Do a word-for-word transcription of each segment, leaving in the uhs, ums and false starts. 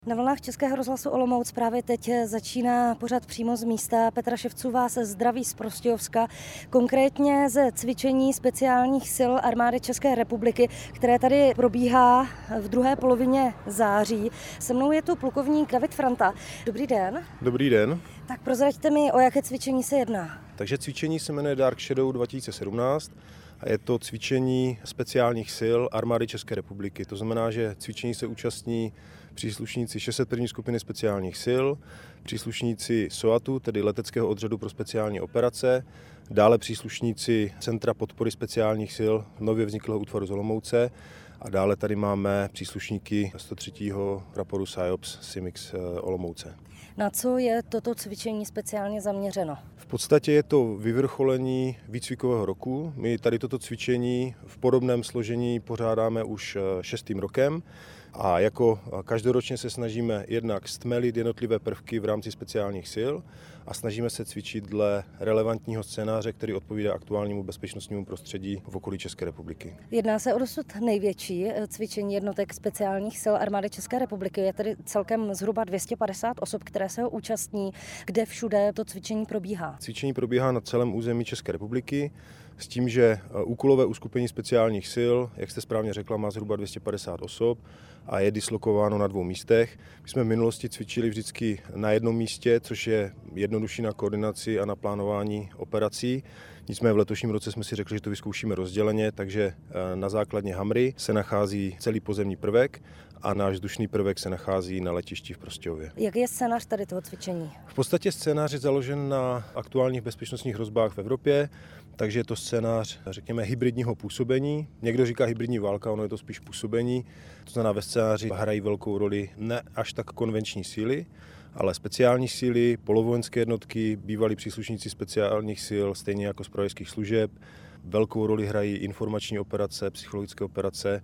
Na vlnách Českého rozhlasu Olomouc právě teď začíná pořad přímo z místa. Petra Ševců vás zdraví z Prostějovska, konkrétně ze cvičení speciálních sil armády České republiky, které tady probíhá v druhé polovině září. Se mnou je tu plukovník David Franta. Dobrý den. Dobrý den. Tak prozraďte mi, o jaké cvičení se jedná. Takže cvičení se jmenuje Dark Shadow dva tisíce sedmnáct a je to cvičení speciálních sil armády České republiky. To znamená, že cvičení se účastní příslušníci šest set první skupiny speciálních sil, příslušníci SOATu, tedy leteckého odřadu pro speciální operace, dále příslušníci Centra podpory speciálních sil nově vzniklého útvaru z Olomouce a dále tady máme příslušníky sto třetího praporu SIOPS Simix Olomouce. Na co je toto cvičení speciálně zaměřeno? V podstatě je to vyvrcholení výcvikového roku. My tady toto cvičení v podobném složení pořádáme už šestým rokem a jako každoročně se snažíme jednak stmelit jednotlivé prvky v rámci speciálních sil a snažíme se cvičit dle relevantního scénáře, který odpovídá aktuálnímu bezpečnostnímu prostředí v okolí České republiky. Jedná se o dosud největší cvičení jednotek speciálních sil armády České republiky. Je tedy celkem zhruba dvě stě padesát osob, které se ho účastní. Kde všude to cvičení probíhá? Cvičení probíhá na celém území České republiky s tím, že úkolové uskupení speciálních sil, jak jste správně řekla, má zhruba dvě stě padesát osob a je dislokováno na dvou místech. My jsme v minulosti cvičili vždycky na jednom místě, což je jednodušší na koordinaci a na plánování operací. Nicméně v letošním roce jsme si řekli, že to vyzkoušíme rozděleně, takže na základně Hamry se nachází celý pozemní prvek a náš vzdušný prvek se nachází na letišti v Prostějově. Jak je scénář tady toho cvičení? V podstatě scénář je založen na aktuálních bezpečnostních hrozbách v Evropě, takže je to scénář, řekněme, hybridního působení. Někdo říká hybridní válka, ono je to spíš působení. To znamená, ve scénáři hrají velkou roli ne až tak konvenční síly, ale speciální síly, polovojenské jednotky, bývalí příslušníci speciálních sil, stejně jako zpravodajských služeb. Velkou roli hrají informační operace, psychologické operace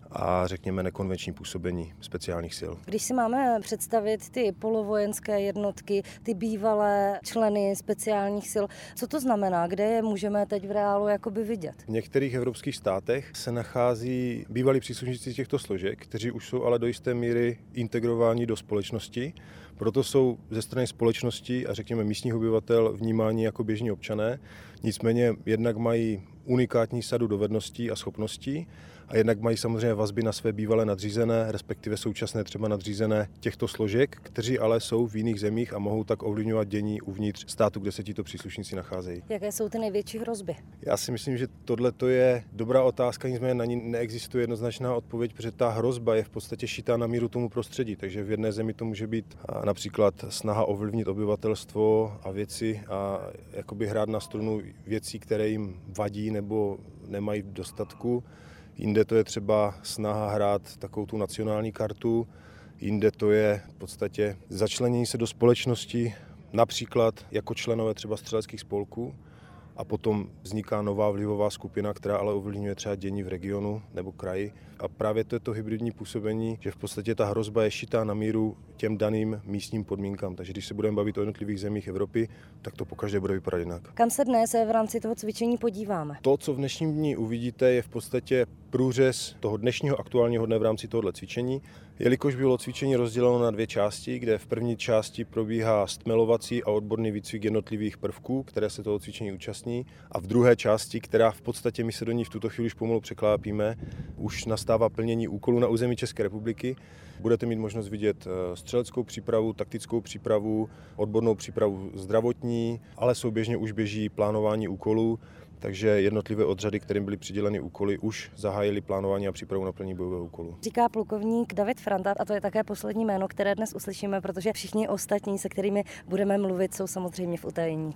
a řekněme nekonvenční působení speciálních sil. Když si máme představit ty polovojenské jednotky, ty bývalé členy speciálních sil, co to znamená? Kde je můžeme teď v reálu jakoby vidět? V některých evropských státech se nachází bývalí příslušníci těchto složek, kteří už jsou ale do jisté míry integrováni do společnosti, proto jsou ze strany společnosti a řekněme místních obyvatel vnímáni jako běžní občané, nicméně jednak mají unikátní sadu dovedností a schopností a jednak mají samozřejmě vazby na své bývalé nadřízené, respektive současné třeba nadřízené těchto složek, kteří ale jsou v jiných zemích a mohou tak ovlivňovat dění uvnitř státu, kde se tito příslušníci nacházejí. Jaké jsou ty největší hrozby? Já si myslím, že tohle je dobrá otázka, nicméně na ní neexistuje jednoznačná odpověď, protože ta hrozba je v podstatě šitá na míru tomu prostředí, takže v jedné zemi to může být například snaha ovlivnit obyvatelstvo a věci a jakoby hrát na strunu věcí, které jim vadí nebo nemají v dostatku. Jinde to je třeba snaha hrát takovou tu nacionální kartu, jinde to je v podstatě začlenění se do společnosti, například jako členové třeba střeleckých spolků a potom vzniká nová vlivová skupina, která ale ovlivňuje třeba dění v regionu nebo kraji. A právě to je to hybridní působení, že v podstatě ta hrozba je šitá na míru těm daným místním podmínkám. Takže když se budeme bavit o jednotlivých zemích Evropy, tak to pokaždé bude vypadat jinak. Kam se dnes v rámci toho cvičení podíváme? To, co v dnešním dni uvidíte, je v podstatě průřez toho dnešního aktuálního dne v rámci tohoto cvičení. Jelikož bylo cvičení rozděleno na dvě části, kde v první části probíhá stmelovací a odborný výcvik jednotlivých prvků, které se toho cvičení účastní, a v druhé části, která v podstatě my se do ní v tuto chvíli už pomalu překlápíme, už nastává plnění úkolů na území České republiky. Budete mít možnost vidět střeleckou přípravu, taktickou přípravu, odbornou přípravu zdravotní, ale souběžně už běží plánování úkolů. Takže jednotlivé odřady, kterým byly přiděleny úkoly, už zahájily plánování a přípravu na plnění bojového úkolu. Říká plukovník David Franta a to je také poslední jméno, které dnes uslyšíme, protože všichni ostatní, se kterými budeme mluvit, jsou samozřejmě v utajení.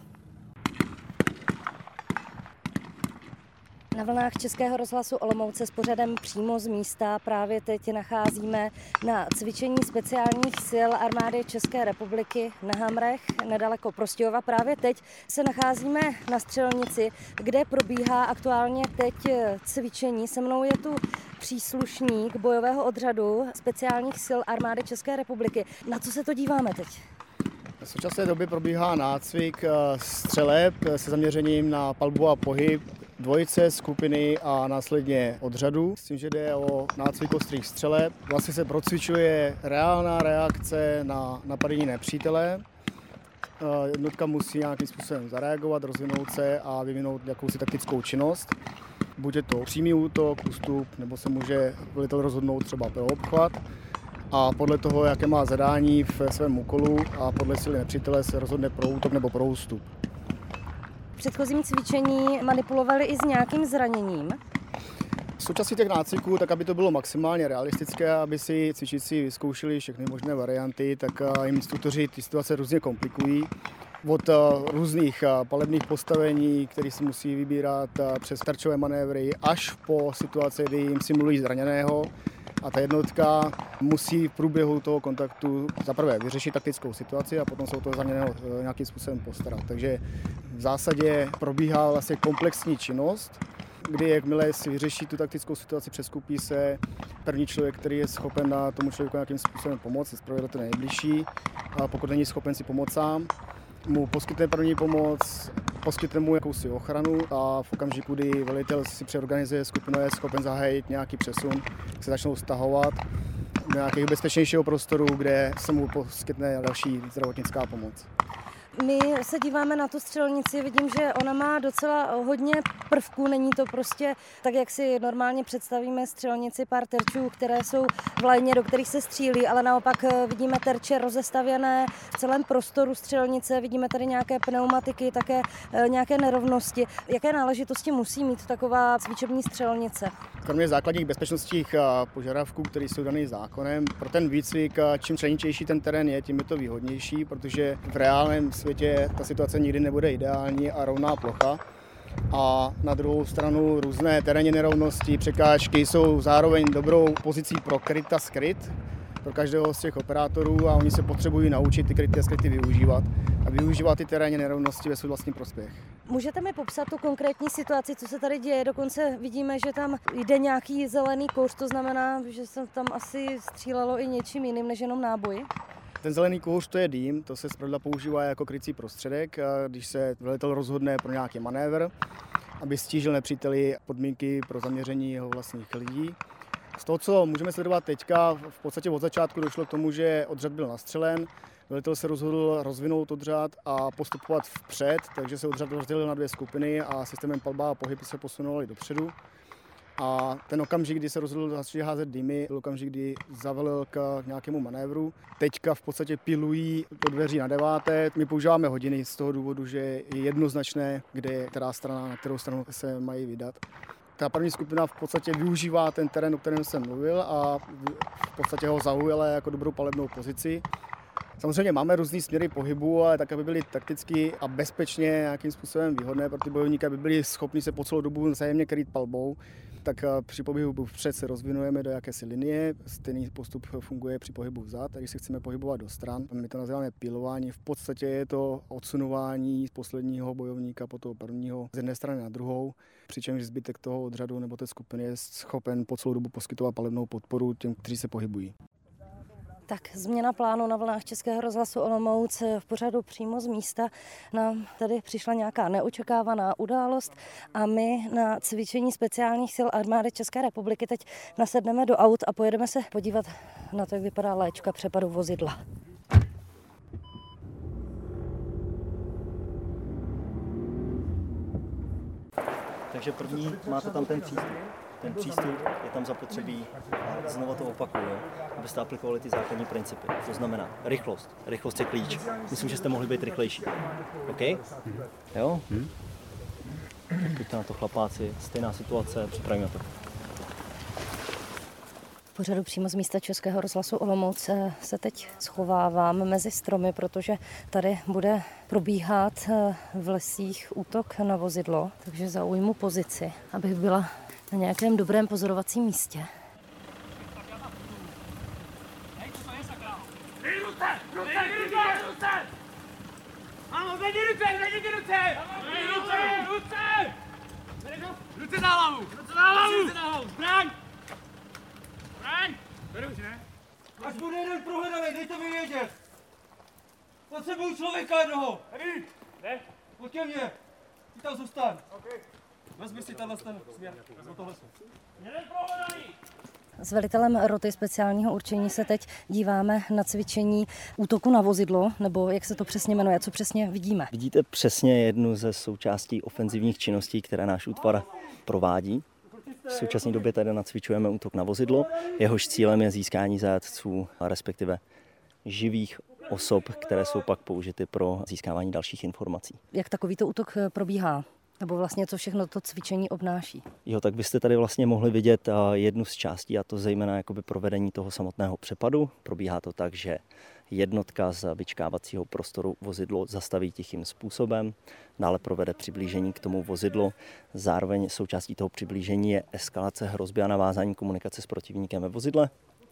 Na vlnách Českého rozhlasu Olomouce s pořadem přímo z místa právě teď nacházíme na cvičení speciálních sil armády České republiky na Hamrech, nedaleko Prostějova. Právě teď se nacházíme na střelnici, kde probíhá aktuálně teď cvičení. Se mnou je tu příslušník bojového odřadu speciálních sil armády České republiky. Na co se to díváme teď? V současné době probíhá nácvik střeleb se zaměřením na palbu a pohyb dvojice, skupiny a následně odřadu. S tím, že jde o nácvik ostrých střeleb. Vlastně se procvičuje reálná reakce na napadení nepřítele. Jednotka musí nějakým způsobem zareagovat, rozvinout se a vyvinout jakousi taktickou činnost. Buď je to přímý útok, ústup, nebo se může velitel rozhodnout třeba pro obchvat. A podle toho, jaké má zadání v svém úkolu a podle síly nepřítele se rozhodne pro útok nebo pro ústup. V předchozím cvičení manipulovali i s nějakým zraněním? Součástí těch nácviků, tak aby to bylo maximálně realistické, aby si cvičící vyzkoušeli všechny možné varianty, tak jim instruktoři ty situace různě komplikují. Od různých palebných postavení, které si musí vybírat přes tarčové manévry, až po situace, kdy jim simulují zraněného. A ta jednotka musí v průběhu toho kontaktu zaprvé vyřešit taktickou situaci a potom se o toho zraněného nějakým způsobem postarat. Takže v zásadě probíhá vlastně komplexní činnost, kdy jakmile si vyřeší tu taktickou situaci, přeskupí se první člověk, který je schopen na tomu člověku nějakým způsobem pomoct, zpravidla to nejbližší, a pokud není schopen si pomoct sám, mu poskytne první pomoc, poskytne mu jakousi ochranu a v okamžiku, kdy velitel si přeorganizuje skupinu, je schopen zahájit nějaký přesun, se začnou stahovat do nějakého bezpečnějšího prostoru, kde se mu poskytne další zdravotnická pomoc. My se díváme na tu střelnici, vidím, že ona má docela hodně prvků, není to prostě tak, jak si normálně představíme střelnici, pár terčů, které jsou v lajně, do kterých se střílí, ale naopak vidíme terče rozestavěné v celém prostoru střelnice, vidíme tady nějaké pneumatiky, také nějaké nerovnosti. Jaké náležitosti musí mít taková cvičební střelnice? Kromě základních bezpečnostních požadavků, které jsou dané zákonem, pro ten výcvik, čím členičejší ten terén je, tím je to výhodnější, protože v reálném světě ta situace nikdy nebude ideální a rovná plocha. A na druhou stranu různé terénní nerovnosti, překážky jsou zároveň dobrou pozicí pro kryt a skryt pro každého z těch operátorů a oni se potřebují naučit ty kryty a skryty využívat a využívat ty terénní nerovnosti ve svůj vlastní prospěch. Můžete mi popsat tu konkrétní situaci, co se tady děje? Dokonce vidíme, že tam jde nějaký zelený kouř, to znamená, že se tam asi střílelo i něčím jiným než jenom náboji? Ten zelený kouř, to je dým, to se zpravidla používá jako krycí prostředek, když se velitel rozhodne pro nějaký manévr, aby stížil nepříteli podmínky pro zaměření jeho vlastních lidí. Z toho, co můžeme sledovat teďka, v podstatě od začátku došlo k tomu, že odřad byl nastřelen, velitel se rozhodl rozvinout odřad a postupovat vpřed, takže se odřad rozdělil na dvě skupiny a systémem palba a pohyb se posunovali dopředu. A ten okamžik, kdy se rozhodl začít házet dýmy, byl okamžik, kdy zavelil k nějakému manévru. Teďka v podstatě pilují do dveří na deváté. My používáme hodiny z toho důvodu, že je jednoznačné, kde je která strana, na kterou stranu se mají vydat. Ta první skupina v podstatě využívá ten terén, o kterém jsem mluvil a v podstatě ho zaujala jako dobrou palebnou pozici. Samozřejmě máme různý směry pohybu, ale tak, aby byly takticky a bezpečně nějakým způsobem výhodné pro ty bojovníky, aby byli schopni se po celou dobu vzájemně kryt palbou, tak při pohybu vpřed se rozvinujeme do jakési linie. Stejný postup funguje při pohybu vzad, a když se chceme pohybovat do stran, my to nazýváme pilování. V podstatě je to odsunování z posledního bojovníka po toho prvního z jedné strany na druhou, přičemž zbytek toho odřadu nebo té skupiny je schopen po celou dobu poskytovat palebnou podporu těm, kteří se pohybují. Tak změna plánu na vlnách Českého rozhlasu Olomouc v pořadu Přímo z místa. Nám tady přišla nějaká neočekávaná událost a my na cvičení speciálních sil armády České republiky teď nasedneme do aut a pojedeme se podívat na to, jak vypadá léčka přepadu vozidla. Takže první, máte tam ten přístup. Ten přístup je tam zapotřebí, a znovu to opakuju, abyste aplikovali ty základní principy. To znamená rychlost. Rychlost je klíč. Myslím, že jste mohli být rychlejší. OK? Jo? Hmm. Pojďte na to, chlapáci. Stejná situace, připravíme to. V pořadu Přímo z místa Českého rozhlasu Olomouc se teď schovávám mezi stromy, protože tady bude probíhat v lesích útok na vozidlo, takže zaujmu pozici, abych byla na nějakém dobrém pozorovacím místě. Ruce na hlavu! Ruce na hlavu! Ruce na hlavu! Zbraň! Zbraň! Tady už ne? Až bude jeden prohledaný, dejte mi vědět! Potřebuju člověka jednoho! Tady! Ne? Pojď ke mně! Ty tam zůstaň! Okay. Vezmi si tenhle ten směr, vezmi tohle směr. S velitelem roty speciálního určení se teď díváme na cvičení útoku na vozidlo, nebo jak se to přesně jmenuje, co přesně vidíme? Vidíte přesně jednu ze součástí ofenzivních činností, které náš útvar provádí. V současné době tady nacvičujeme útok na vozidlo. Jehož cílem je získání zajatců, respektive živých osob, které jsou pak použity pro získávání dalších informací. Jak takovýto útok probíhá? Nebo vlastně co všechno to cvičení obnáší? Jo, tak byste tady vlastně mohli vidět jednu z částí, a to zejména jakoby provedení toho samotného přepadu. Probíhá to tak, že jednotka z vyčkávacího prostoru vozidlo zastaví tichým způsobem, dále provede přiblížení k tomu vozidlu. Zároveň součástí toho přiblížení je eskalace hrozby a navázání komunikace s protivníkem ve vozidle.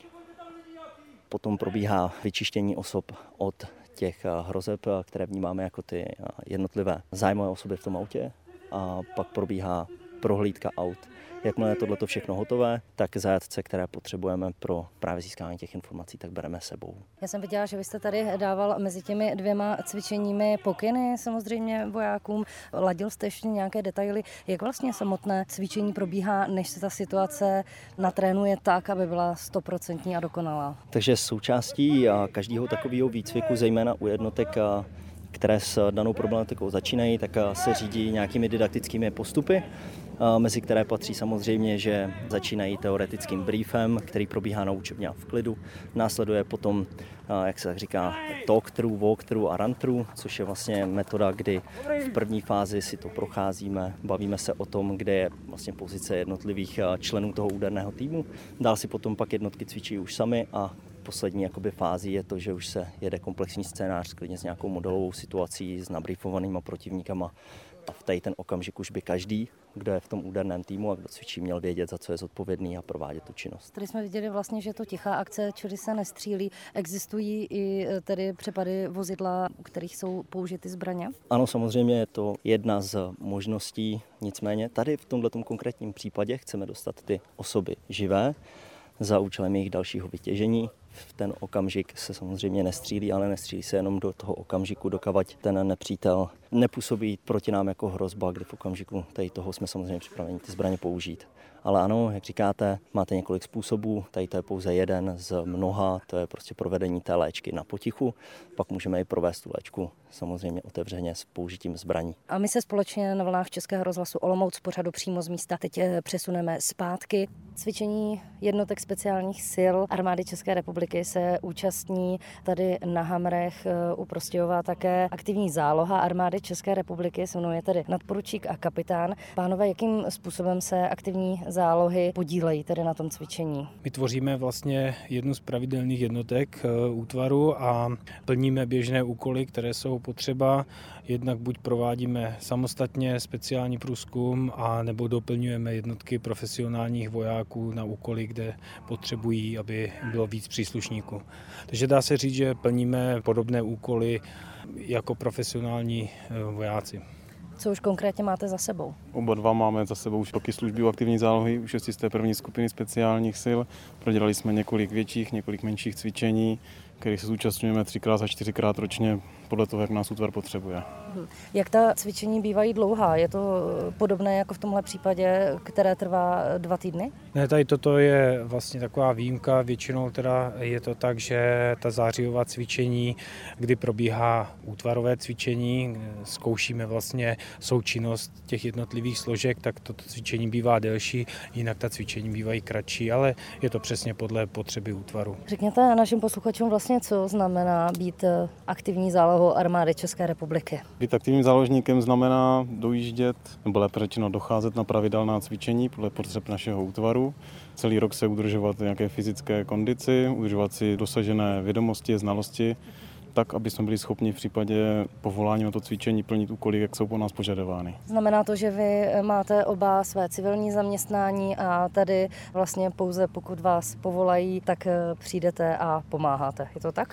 Potom probíhá vyčištění osob od těch hrozeb, které vnímáme jako ty jednotlivé zájmové osoby v tom autě. A pak probíhá prohlídka aut. Jakmile je tohleto všechno hotové, tak zajatce, které potřebujeme pro právě získání těch informací, tak bereme sebou. Já jsem viděla, že vy jste tady dával mezi těmi dvěma cvičeními pokyny samozřejmě vojákům. Ladil jste ještě nějaké detaily, jak vlastně samotné cvičení probíhá, než se ta situace natrénuje tak, aby byla stoprocentní a dokonalá. Takže součástí každého takového výcviku, zejména u jednotek, které s danou problematikou začínají, tak se řídí nějakými didaktickými postupy, mezi které patří samozřejmě, že začínají teoretickým briefem, který probíhá na učebně v klidu. Následuje potom, jak se tak říká, talk-through, walk-through a run-through, což je vlastně metoda, kdy v první fázi si to procházíme, bavíme se o tom, kde je vlastně pozice jednotlivých členů toho úderného týmu. Dál si potom pak jednotky cvičí už sami a poslední jakoby fázi je to, že už se jede komplexní scénář klidně s nějakou modelovou situací, s nabriefovanýma protivníkama. A v té ten okamžik už by každý, kdo je v tom úderném týmu a kdo cvičí, měl vědět, za co je zodpovědný a provádět tu činnost. Tady jsme viděli vlastně, že to tichá akce, čili se nestřílí. Existují i tedy přepady vozidla, u kterých jsou použity zbraně? Ano, samozřejmě je to jedna z možností, nicméně tady v tomto konkrétním případě chceme dostat ty osoby živé za účelem jejich dalšího vytěžení. V ten okamžik se samozřejmě nestřílí, ale nestřílí se jenom do toho okamžiku, dokavať ten nepřítel nepůsobí proti nám jako hrozba, kdy v okamžiku tady toho jsme samozřejmě připraveni ty zbraně použít. Ale ano, jak říkáte, máte několik způsobů, tady to je pouze jeden z mnoha, to je prostě provedení té léčky na potichu, pak můžeme i provést tu léčku samozřejmě otevřeně s použitím zbraní. A my se společně na vlnách Českého rozhlasu Olomouc pořadu přímo z místa teď přesuneme zpátky. Cvičení jednotek speciálních sil armády České republiky se účastní tady na Hamrech u Prostějova také aktivní záloha armády České republiky, se mnou je tedy nadporučík a kapitán. Pánové, jakým způsobem se aktivní zálohy podílejí tedy na tom cvičení? My tvoříme vlastně jednu z pravidelných jednotek útvaru a plníme běžné úkoly, které jsou potřeba. Jednak buď provádíme samostatně speciální průzkum, a nebo doplňujeme jednotky profesionálních vojáků na úkoly, kde potřebují, aby bylo víc příslušníků. Takže dá se říct, že plníme podobné úkoly jako profesionální vojáci. Co už konkrétně máte za sebou? Oba dva máme za sebou už roky služby u aktivní zálohy, už z té první skupiny speciálních sil. Prodělali jsme několik větších, několik menších cvičení, kterých se zúčastňujeme třikrát a čtyřikrát ročně podle toho, jak nás útvar potřebuje. Jak ta cvičení bývají dlouhá? Je to podobné jako v tomhle případě, které trvá dva týdny? Ne, tady toto je vlastně taková výjimka. Většinou teda je to tak, že ta zářijová cvičení, kdy probíhá útvarové cvičení, zkoušíme vlastně součinnost těch jednotlivých složek, tak toto cvičení bývá delší, jinak ta cvičení bývají kratší, ale je to přesně podle potřeby útvaru. Řekněte našim posluchačům vlastně, co znamená být aktivní zálohou armády České republiky. Být aktivním záložníkem znamená dojíždět, nebo lépe řečeno docházet na pravidelná cvičení podle potřeb našeho útvaru. Celý rok se udržovat v nějaké fyzické kondici, udržovat si dosažené vědomosti, znalosti, tak, aby jsme byli schopni v případě povolání na to cvičení plnit úkoly, jak jsou po nás požadovány. Znamená to, že vy máte oba své civilní zaměstnání a tady vlastně pouze pokud vás povolají, tak přijdete a pomáháte. Je to tak?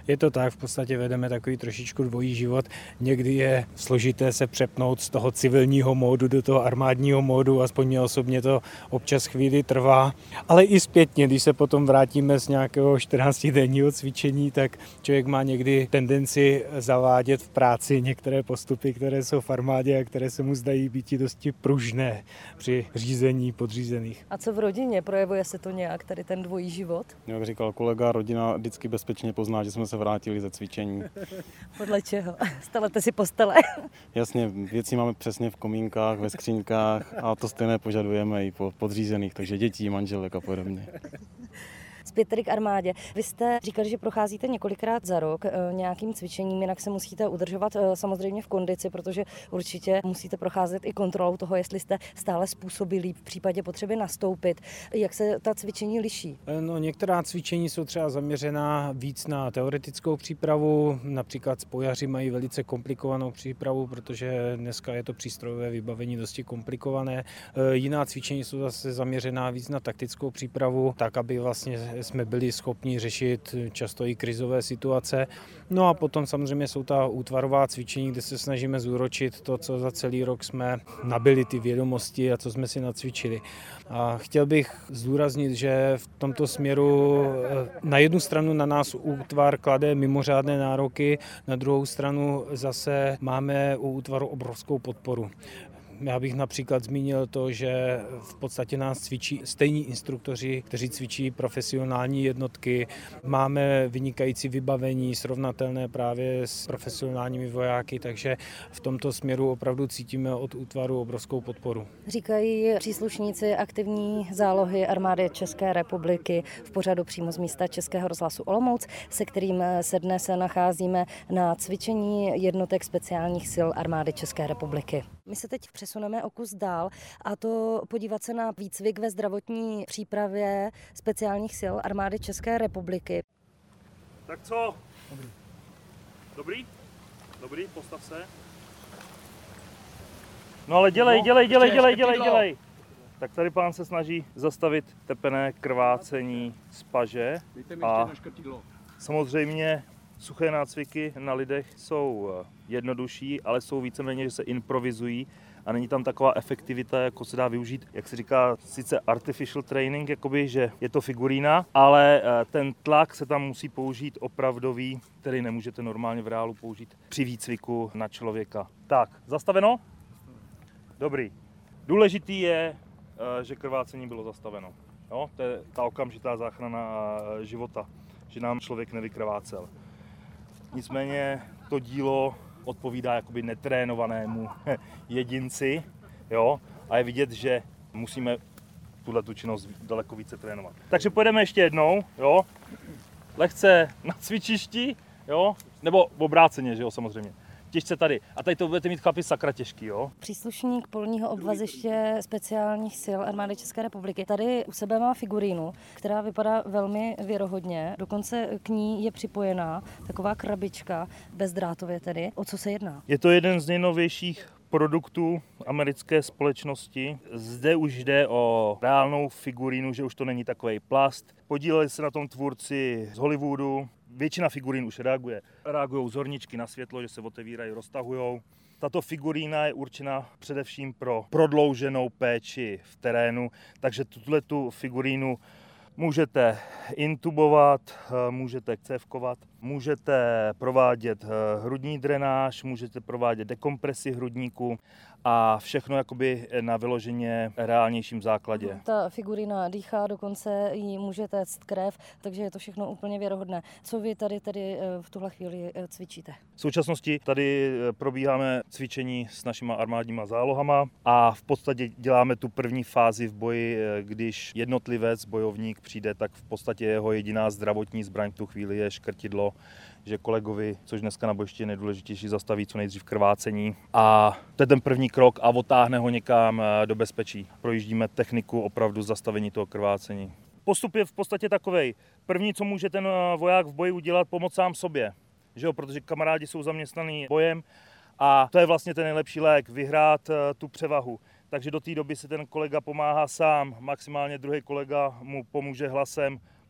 Je to tak, v podstatě vedeme takový trošičku dvojí život. Někdy je složité se přepnout z toho civilního módu do toho armádního módu, aspoň mě osobně to občas chvíli trvá. Ale i zpětně, když se potom vrátíme z nějakého čtrnáctidenního cvičení, tak člověk má někdy tendenci zavádět v práci některé postupy, které jsou v armádě a které se mu zdají být dosti pružné při řízení podřízených. A co v rodině? Projevuje se to nějak, tady ten dvojí život? Jak říkal kolega, rodina vždycky bezpečně pozná, že jsme se vrátili ze cvičení. Podle čeho? Stanete si postele? Jasně, věci máme přesně v komínkách, ve skřínkách a to stejné požadujeme i po podřízených, takže dětí, manželek a podobně. Zpět tedy k armádě. Vy jste říkali, že procházíte několikrát za rok nějakým cvičením, jinak se musíte udržovat samozřejmě v kondici, protože určitě musíte procházet i kontrolou toho, jestli jste stále způsobilí v případě potřeby nastoupit. Jak se ta cvičení liší? No, některá cvičení jsou třeba zaměřená víc na teoretickou přípravu, například spojaři mají velice komplikovanou přípravu, protože dneska je to přístrojové vybavení dosti komplikované. Jiná cvičení jsou zase zaměřená víc na taktickou přípravu, tak aby vlastně jsme byli schopni řešit často i krizové situace. No a potom samozřejmě jsou ta útvarová cvičení, kde se snažíme zúročit to, co za celý rok jsme nabili, ty vědomosti a co jsme si nacvičili. A chtěl bych zdůraznit, že v tomto směru na jednu stranu na nás útvar klade mimořádné nároky, na druhou stranu zase máme u útvaru obrovskou podporu. Já bych například zmínil to, že v podstatě nás cvičí stejní instruktoři, kteří cvičí profesionální jednotky. Máme vynikající vybavení, srovnatelné právě s profesionálními vojáky, takže v tomto směru opravdu cítíme od útvaru obrovskou podporu. Říkají příslušníci aktivní zálohy armády České republiky v pořadu přímo z místa Českého rozhlasu Olomouc, se kterým se dnes nacházíme na cvičení jednotek speciálních sil armády České republiky. My se teď přesuneme o kus dál a to podívat se na výcvik ve zdravotní přípravě speciálních sil armády České republiky. Tak co? Dobrý. Dobrý? Dobrý, postav se. No ale dělej, dělej, dělej, dělej, dělej, dělej. Tak tady pán se snaží zastavit tepené krvácení z paže a samozřejmě suché nácviky na lidech jsou jednodušší, ale jsou víceméně, že se improvizují a není tam taková efektivita, jako se dá využít, jak se říká, sice artificial training, jakoby, že je to figurína, ale ten tlak se tam musí použít opravdový, který nemůžete normálně v reálu použít při výcviku na člověka. Tak, zastaveno? Dobrý. Důležitý je, že krvácení bylo zastaveno. Jo? To je ta okamžitá záchrana života, že nám člověk nevykrvácel. Nicméně to dílo odpovídá jakoby netrénovanému jedinci, jo? A je vidět, že musíme tuhletu činnost daleko více trénovat. Takže pojedeme ještě jednou, jo? Lehce na cvičišti, jo? Nebo v obráceně, že jo, samozřejmě. Těžce tady. A tady to budete mít chlapi sakra těžký, jo? Příslušník polního obvaziště speciálních sil armády České republiky tady u sebe má figurínu, která vypadá velmi věrohodně. Dokonce k ní je připojená taková krabička, bezdrátově tedy. O co se jedná? Je to jeden z nejnovějších produktů americké společnosti. Zde už jde o reálnou figurínu, že už to není takový plast. Podíleli se na tom tvůrci z Hollywoodu. Většina figurín už reaguje. Reagují zorničky na světlo, že se otevírají, roztahujou. Tato figurína je určena především pro prodlouženou péči v terénu, takže tuto figurínu můžete intubovat, můžete cévkovat, můžete provádět hrudní drenáž, můžete provádět dekompresi hrudníku a všechno jakoby na vyloženě reálnějším základě. Ta figurína dýchá, dokonce jí může téct krev, takže je to všechno úplně věrohodné. Co vy tady tedy v tuhle chvíli cvičíte? V současnosti tady probíháme cvičení s našima armádníma zálohama a v podstatě děláme tu první fázi v boji, když jednotlivec, bojovník přijde, tak v podstatě jeho jediná zdravotní zbraň v tu chvíli je škrtidlo, že kolegovi, což dneska na bojišti je nejdůležitější, zastaví co nejdřív krvácení. A to je ten první krok a otáhne ho někam do bezpečí. Projíždíme techniku opravdu zastavení toho krvácení. Postup je v podstatě takovej. První, co může ten voják v boji udělat, pomoct sám sobě. Že jo? Protože kamarádi jsou zaměstnaný bojem a to je vlastně ten nejlepší lék, vyhrát tu převahu. Takže do té doby se ten kolega pomáhá sám, maximálně druhý kolega mu pomůže hlasem,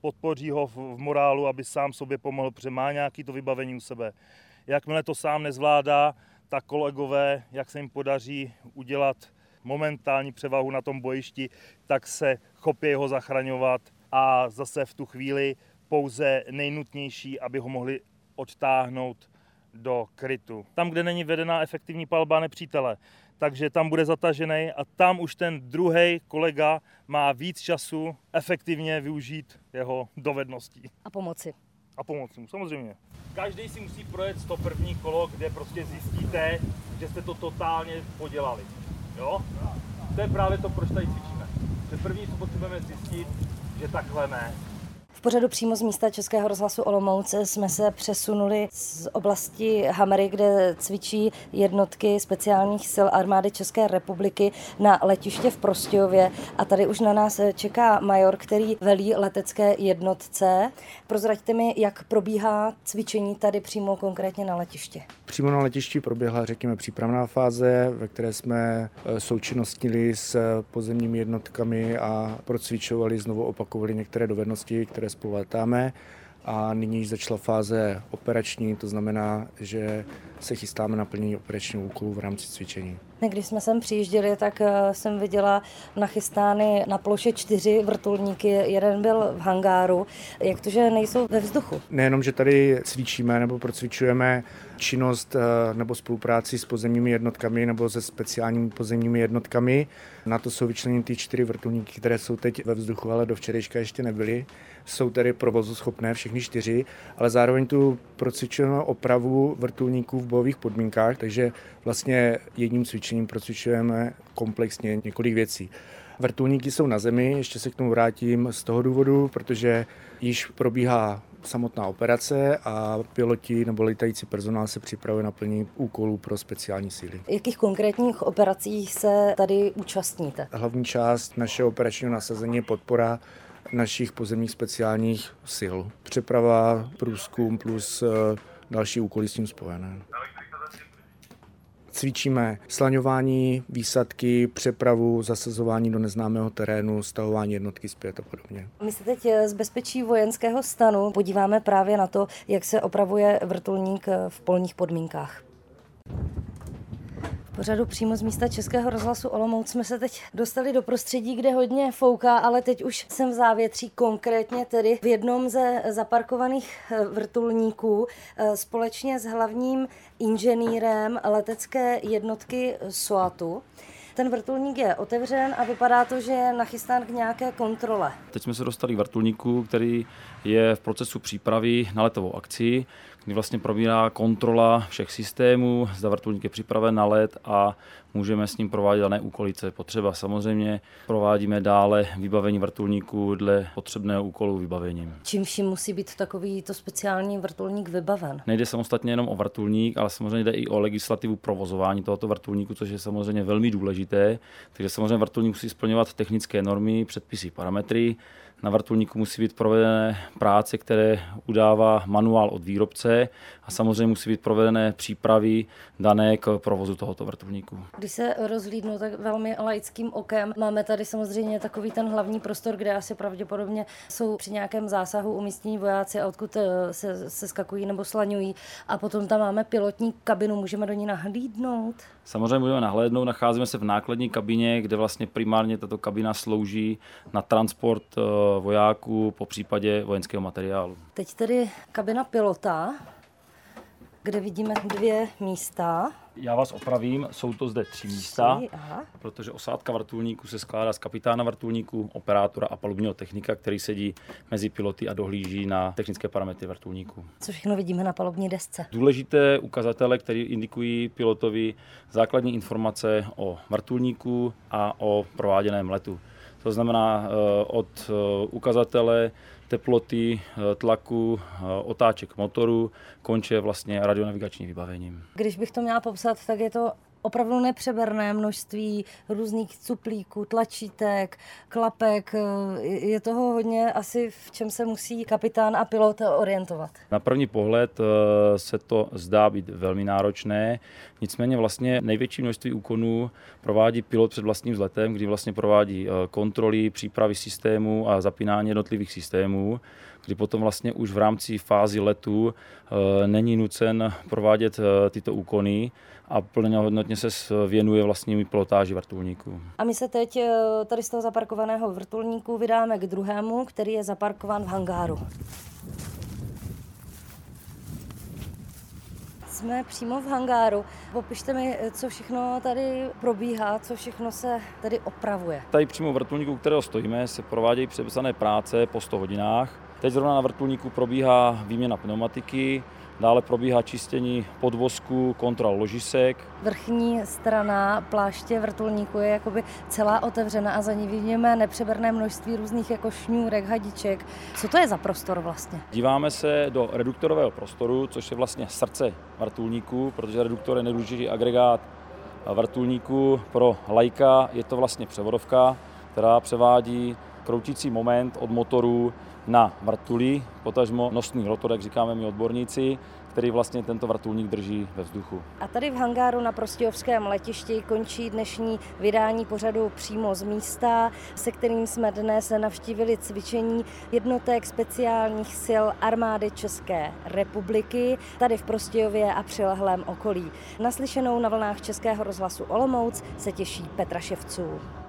podpoří ho v morálu, aby sám sobě pomohl, protože má nějaký to vybavení u sebe. Jakmile to sám nezvládá, tak kolegové, jak se jim podaří udělat momentální převahu na tom bojišti, tak se chopí ho zachraňovat a zase v tu chvíli pouze nejnutnější, aby ho mohli odtáhnout do krytu. Tam, kde není vedená efektivní palba nepřítele, takže tam bude zatažený a tam už ten druhý kolega má víc času efektivně využít jeho dovedností. A pomoci. A pomoci mu, samozřejmě. Každý si musí projet to první kolo, kde prostě zjistíte, že jste to totálně podělali. Jo? To je právě to, proč tady cvičíme. Že první, co potřebujeme zjistit, že takhle ne. V pořadu přímo z místa Českého rozhlasu Olomouc jsme se přesunuli z oblasti Hamery, kde cvičí jednotky speciálních sil armády České republiky, na letiště v Prostějově. A tady už na nás čeká major, který velí letecké jednotce. Prozraďte mi, jak probíhá cvičení tady přímo konkrétně na letišti. Přímo na letišti proběhla, řekněme, přípravná fáze, ve které jsme součinnostnili s pozemními jednotkami a procvičovali, znovu opakovali některé dovednosti, které spolu letáme. A nyní již začala fáze operační, to znamená, že se chystáme na plnění operačního úkolu v rámci cvičení. Když jsme sem přijížděli, tak jsem viděla nachystány na ploše čtyři vrtulníky, jeden byl v hangáru. Jak to, že nejsou ve vzduchu? Nejenom, že tady cvičíme nebo procvičujeme činnost nebo spolupráci s pozemními jednotkami nebo se speciálními pozemními jednotkami. Na to jsou vyčleněny ty čtyři vrtulníky, které jsou teď ve vzduchu, ale do včerejška ještě nebyly. Jsou tedy provozuschopné všechny čtyři, ale zároveň tu procvičujeme opravu vrtulníků v bojových podmínkách, takže vlastně jedním cvičením procvičujeme komplexně několik věcí. Vrtulníky jsou na zemi, ještě se k tomu vrátím z toho důvodu, protože již probíhá samotná operace a piloti nebo letající personál se připravuje na plnění úkolů pro speciální síly. Jakých konkrétních operacích se tady účastníte? Hlavní část našeho operačního nasazení je podpora našich pozemních speciálních sil. Přeprava, průzkum plus další úkoly s tím spojené. Cvičíme slaňování, výsadky, přepravu, zasazování do neznámého terénu, stahování jednotky zpět a podobně. My se teď z bezpečí vojenského stanu podíváme právě na to, jak se opravuje vrtulník v polních podmínkách. V pořadu přímo z místa Českého rozhlasu Olomouc jsme se teď dostali do prostředí, kde hodně fouká, ale teď už jsem v závětří, konkrétně tedy v jednom ze zaparkovaných vrtulníků společně s hlavním inženýrem letecké jednotky SOATu. Ten vrtulník je otevřen a vypadá to, že je nachystán k nějaké kontrole. Teď jsme se dostali k vrtulníku, který je v procesu přípravy na letovou akci, kdy vlastně probíhá kontrola všech systémů, zda vrtulník je připraven na let a můžeme s ním provádět dané úkoly, co je potřeba. Samozřejmě provádíme dále vybavení vrtulníku dle potřebného úkolu vybavením. Čím vším musí být takovýto speciální vrtulník vybaven? Nejde samostatně jenom o vrtulník, ale samozřejmě jde i o legislativu provozování tohoto vrtulníku, což je samozřejmě velmi důležité. Takže samozřejmě vrtulník musí splňovat technické normy, předpisy, parametry. Na vrtulníku musí být provedené práce, které udává manuál od výrobce a samozřejmě musí být provedené přípravy dané k provozu tohoto vrtulníku. Když se rozhlídnu tak velmi laickým okem, máme tady samozřejmě takový ten hlavní prostor, kde asi pravděpodobně jsou při nějakém zásahu umístění vojáci a odkud se, se skakují nebo slaňují. A potom tam máme pilotní kabinu, můžeme do ní nahlídnout? Samozřejmě můžeme nahlédnout, nacházíme se v nákladní kabině, kde vlastně primárně tato kabina slouží na transport vojáků, po případě vojenského materiálu. Teď tedy kabina pilota, kde vidíme dvě místa. Já vás opravím, jsou to zde tři místa, Tři, aha. protože osádka vrtulníku se skládá z kapitána vrtulníku, operátora a palubního technika, který sedí mezi piloty a dohlíží na technické parametry vrtulníku. Co všechno vidíme na palubní desce? Důležité ukazatele, které indikují pilotovi základní informace o vrtulníku a o prováděném letu. To znamená od ukazatele teploty, tlaku, otáček motoru, konče vlastně radionavigačním vybavením. Když bych to měla popsat, tak je to opravdu nepřeberné množství různých cuplíků, tlačítek, klapek. Je toho hodně asi, v čem se musí kapitán a pilot orientovat. Na první pohled se to zdá být velmi náročné, nicméně vlastně největší množství úkonů provádí pilot před vlastním vzletem, kdy vlastně provádí kontroly, přípravy systému a zapínání jednotlivých systémů, kdy potom vlastně už v rámci fázi letu není nucen provádět tyto úkony a plnohodnotně se věnuje vlastními pilotáži vrtulníků. A my se teď tady z toho zaparkovaného vrtulníku vydáme k druhému, který je zaparkován v hangáru. Jsme přímo v hangáru. Popište mi, co všechno tady probíhá, co všechno se tady opravuje. Tady přímo v vrtulníku, u kterého stojíme, se provádějí předepsané práce po sto hodinách. Teď zrovna na vrtulníku probíhá výměna pneumatiky, dále probíhá čištění podvozku, kontrol ložisek. Vrchní strana pláště vrtulníku je jakoby celá otevřena a za ní vidíme nepřeberné množství různých jako šňůrek, hadiček. Co to je za prostor vlastně? Díváme se do reduktorového prostoru, což je vlastně srdce vrtulníku, protože reduktor je nejdůležitější agregát vrtulníku. Pro laika je to vlastně převodovka, která převádí kroutící moment od motoru na vrtuli, potažmo nosný rotor, jak říkáme my odborníci, který vlastně tento vrtulník drží ve vzduchu. A tady v hangáru na Prostějovském letišti končí dnešní vydání pořadu Přímo z místa, se kterým jsme dnes navštívili cvičení jednotek speciálních sil Armády České republiky tady v Prostějově a přilehlém okolí. Naslyšenou na vlnách Českého rozhlasu Olomouc se těší Petra Ševců.